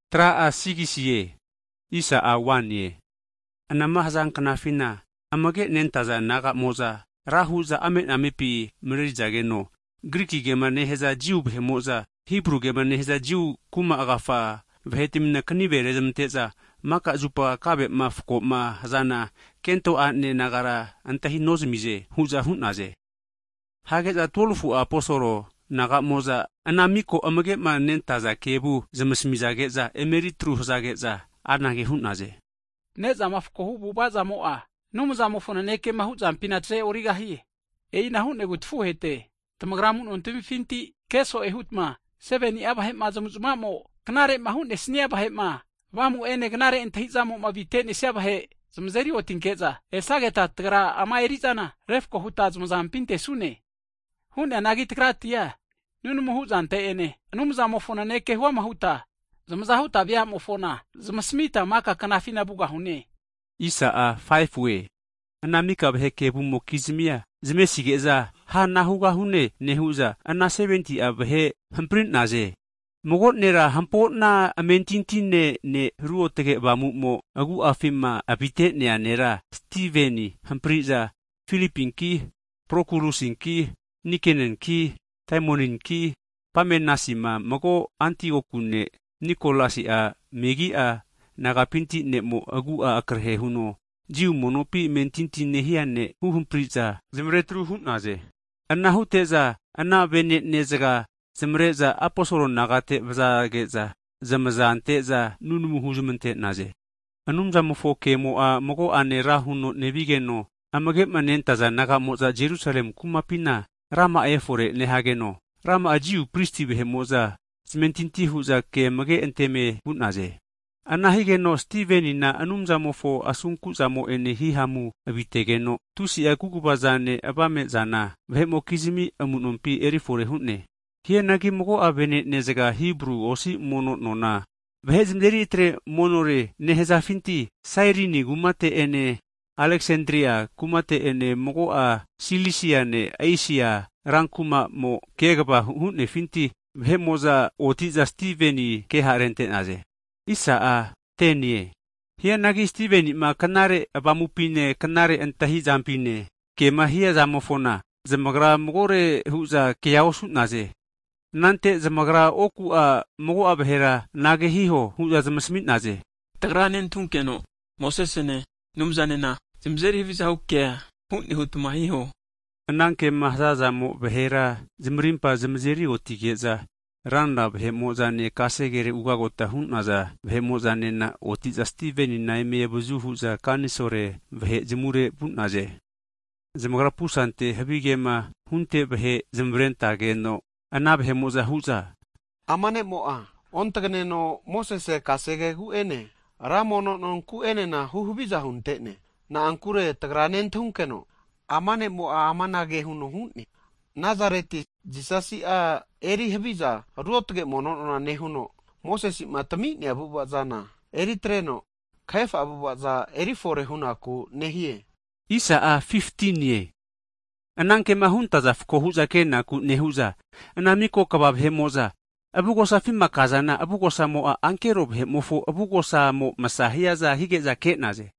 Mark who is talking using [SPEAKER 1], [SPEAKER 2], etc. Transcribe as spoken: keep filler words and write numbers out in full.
[SPEAKER 1] Tra a sigisiye, isa a wanye. Anamahazang kanafina, amage nentaza naga moza, rahuza amen amepi mririzageno. Griki gema neheza jiu behemoza, Hebrew gema neheza jiu kuma agafa, vehetimna kanibere zamteza, maka zupa kabe ma fuko ma hazana, kento ane nagara antahi nozmize, huza hunaze. Hageza tolufu aposoro, naga moza, anamiko amage ma nentaza kebu, zamasmizageza, emeritru hozageza, anage hunaze.
[SPEAKER 2] Neza mafuko hubu baza moa, numuza mofuna neke mahuza mpina tre origahi. Ei na hunne gutfu hete, tamagramun untumi finti, keso ehutma, seveni abahema zamuzumamo, kanare mahunne sni abahema, vamu ene kanare entahizamo mavitene siabahe, zamzeri otinkeza, esageta tgra ama erizana, refko huta zamazampinte sune. Hunne anagi tikratia, nunu muhuza ante ene, numuza mofuna neke huwa mahuta, zamazahuta vya mofona, zamasmita maka kanafina buga hune.
[SPEAKER 1] Isa a five we. Anamika beheke bumo kizmia, zimesigeza, ha nahuga hune nehuza, ana seventy a behe, hamprint naze. Mogot nera hampot na amentintine ne ruo tege bamu mo, agu afima abite nea nera, Steveni, hampriza, Filipinki, Prokurusinki, Nikenenki, Taimoninki, Pamenasima, mago Antiokune, Nikolasi a, Megi a, nagapinti ne mo agu a akrhe huno. Jiu monopi mentinti nehiane huhumpriza, zimretru hunaze. Anna huteza, anna benet nezga, zimreza aposoro nagate vzageza, zamazanteza nunumu huzumante naze. Anumza mofoke mo a mogo ane rahuno nebigeno, amage manentaza naga moza Jerusalem kumapina, rama efore nehageno, rama ajiu pristi behemoza, zimentinti huza ke mage enteme hunaze. Anahigeno Steveni na anumza mofo asunku zamo ene hihamu abitegeno, tusi agugubazane abame zana, vehemo kizimi amunompi erifore hunne. Hie nagi mogo abene nezega Hebrew osi mono nona. Vehezimderi itre monore nehezafinti, Sairini gumate ene Alexandria kumate ene mogo a Silisia ne Asia rankuma mo kegaba hunne finti, vehemoza otiza Steveni keharente naze. Isa a tenie. Hia nagi Steveni ma kanare abamupine kanare entahi zampine. Kema hia zamofona. Zamagra mogore huza keaosu naze. Nante zamagra oku a mogo abahera nage hiho huza zamasmit naze.
[SPEAKER 3] Tagranen tunkeno. Mosesene. Numzanena. Zimzeri hiviza hukea. Hunni hutuma hiho.
[SPEAKER 1] Nanke mahza zamo bahera zimrimpa zimzeri otigeza. Randa behemozane kasegere ugagota hunaza behemozane na otiza Steveni na eme buzuhuza kanisore behe zimure punaze. Zamagra pusante habigema hunte behe zimbrenta geno ana behemoza huza.
[SPEAKER 4] Amane moa ontagene no Mosese kasege hu ene ramono non ku ene na huhubiza huntene na ankure tagranen tunkeno amane moa amanage huno hunni. Nazareti jisasi a eri hebiza ruotge monona nehuno Mosesi matami ne abubazana eri treno kaifa abubaza eri fore hunaku nehie.
[SPEAKER 1] Isa a fifteen ye. Ananke mahunta za fukohuza kena ku nehuza. Anamiko kabab hemoza. Abugosa fima kazana abugosa mo a ankerob hemofo abugosa mo masahia za hige za kenaze.